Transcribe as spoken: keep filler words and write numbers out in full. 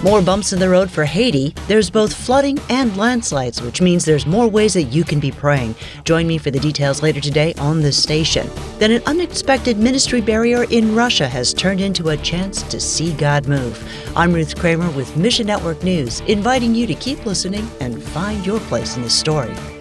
More bumps in the road for Haiti. There's both flooding and landslides, which means there's more ways that you can be praying. Join me for the details later today on this station. Then an unexpected ministry barrier in Russia has turned into a chance to see God move. I'm Ruth Kramer with Mission Network News, inviting you to keep listening and find your place in the story.